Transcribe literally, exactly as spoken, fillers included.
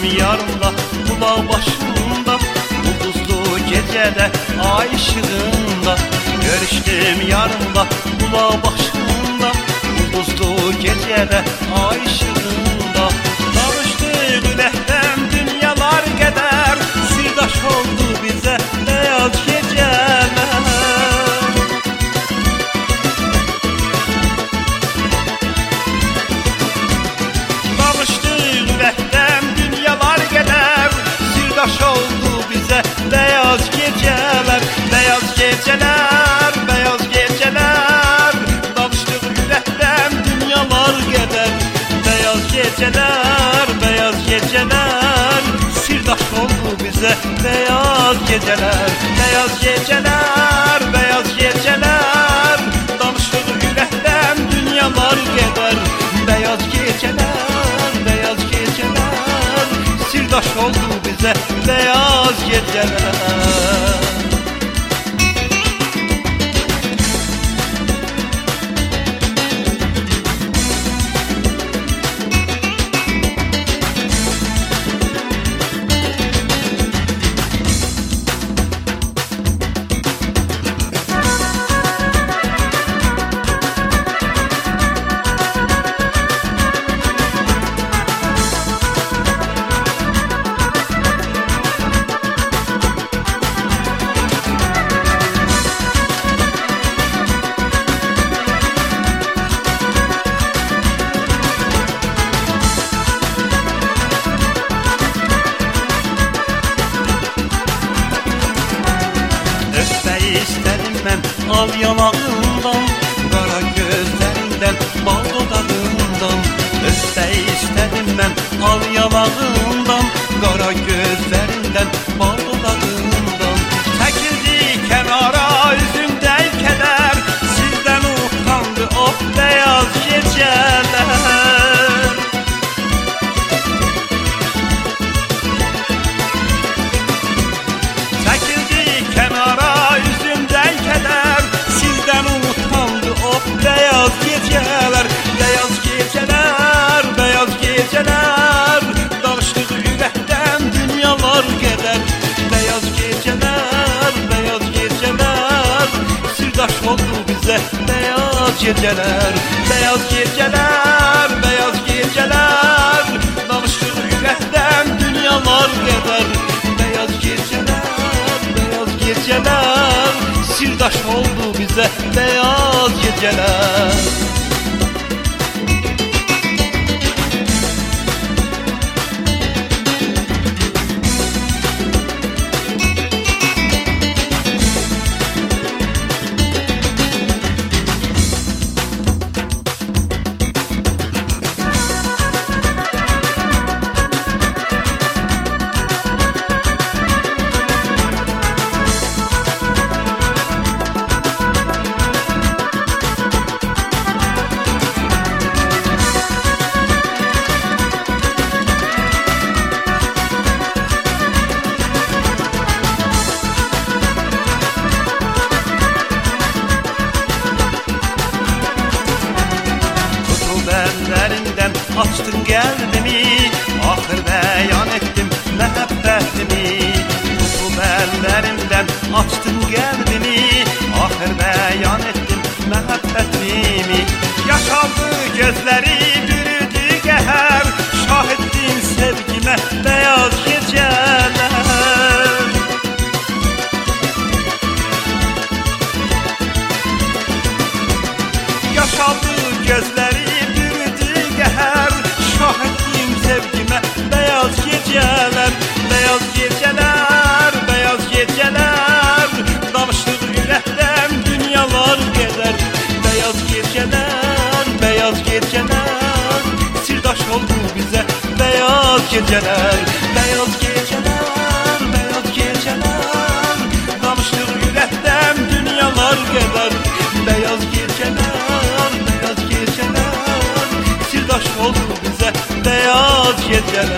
yarımda bulaq başında, ulduzlu gecede ay ışığında. Görüştüm yarımda bulaq başında, ulduzlu gecede ay ışığında. Danıştık ürəkdən dünyalar qədər, sirdaş oldu bizə beyaz gecələr. Danıştık ürəkdən dünyalar qədər, sirdaş oldu bizə beyaz gecələr. Beyaz gecələr, beyaz gecələr. Danıştık ürəkdən dünyalar qədər, beyaz gecələr, beyaz gecələr. Sirdaş oldu bizə beyaz gecələr. Beyaz gecələr, beyaz gecələr. Danışdık ürəkdən dünyalar qədər, beyaz gecələr, beyaz gecələr. Sirdaş oldu bizə beyaz gecələr. İstedim mən al yanağından, qara gözlərindən, bal dodağından. Öpmək istədim mən al yanağından, qara gözlərindən, bal dodağından. Çəkildi kənara üzümdən kədər, sizdən utandı o beyaz gecələr. Çəkildi kənara beyaz geceler, beyaz geceler, beyaz geceler. Danıştık ürəkdən dünyalar qədər, beyaz geceler, beyaz geceler. Sirdaş oldu bizə beyaz geceler, beyaz geceler, beyaz geceler. Danıştık ürəkdən dünyalar qədər, beyaz geceler, beyaz geceler. Sirdaş oldu bizə beyaz geceler. Ellerinden açtın geldiğimi, ahır beyan ettim mehabbetimi. Tutub ellerinden açtın geldiğimi, ahır beyan ettim mehabbetimi. Yaşaldı gözleri bürüdü geher, şahittin sevgime beyaz geceler. Yaşaldı gözleri sevgime beyaz geceler, beyaz geceler, beyaz geceler. Danıştık ürəkdən dünyalar gedər, beyaz geceler, beyaz geceler. Sirdaş oldu bizə beyaz geceler, beyaz geceler, beyaz geceler. Danıştık ürəkdən dünyalar gedər, beyaz geceler, beyaz geceler. Sirdaş oldu bizə beyaz geceler.